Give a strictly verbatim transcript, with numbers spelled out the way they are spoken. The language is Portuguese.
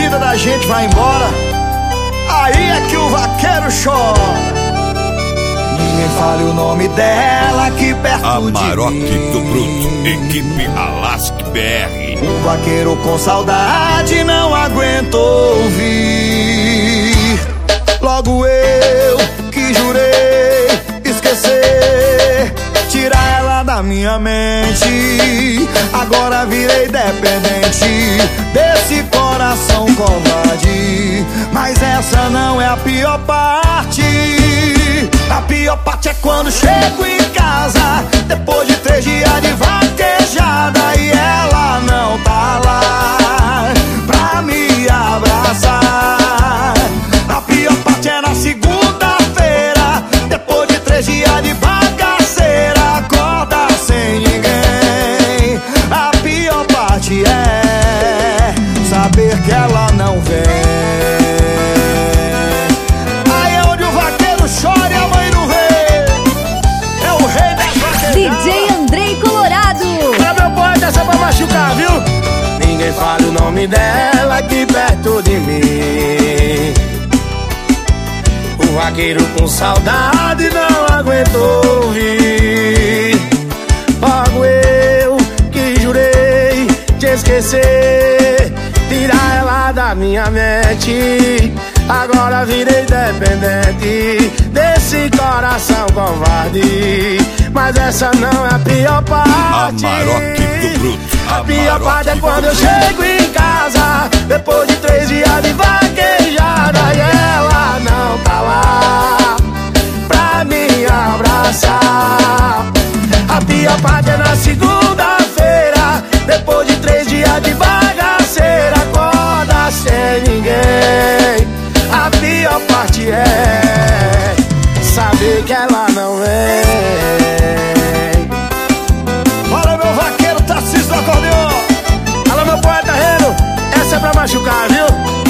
vida da gente vai embora, aí é que o vaqueiro chora. Ninguém fale o nome dela aqui perto Amarok de mim. do Bruto, equipe Alask B R. Um vaqueiro com saudade não aguento ouvir. Logo eu que jurei esquecer, tirar ela da minha mente. Agora virei dependente desse coração covarde. Mas essa não é a pior parte. A pior parte é quando chego em casa, depois de três dias de vaquejada, e ela não tá lá pra me abraçar. A pior parte é na segunda-feira, depois de três dias de bagaceira, acorda sem ninguém. A pior parte é saber que ela não vem. Ninguém fala o nome dela aqui perto de mim. O vaqueiro com saudade não aguentou ouvir. Logo eu que jurei te esquecer, tirar ela da minha mente. Agora virei dependente desse coração covarde. Mas essa não é a pior parte. Amarok do Bruto. A pior parte é quando eu chego em casa, depois de três dias de vaquejada, e ela não tá lá pra me abraçar. A pior parte é na segunda-feira, depois de três dias de bagaceira, acorda sem ninguém. A pior parte é saber que ela não vem. Alô, meu poeta Reno, essa é pra machucar, viu?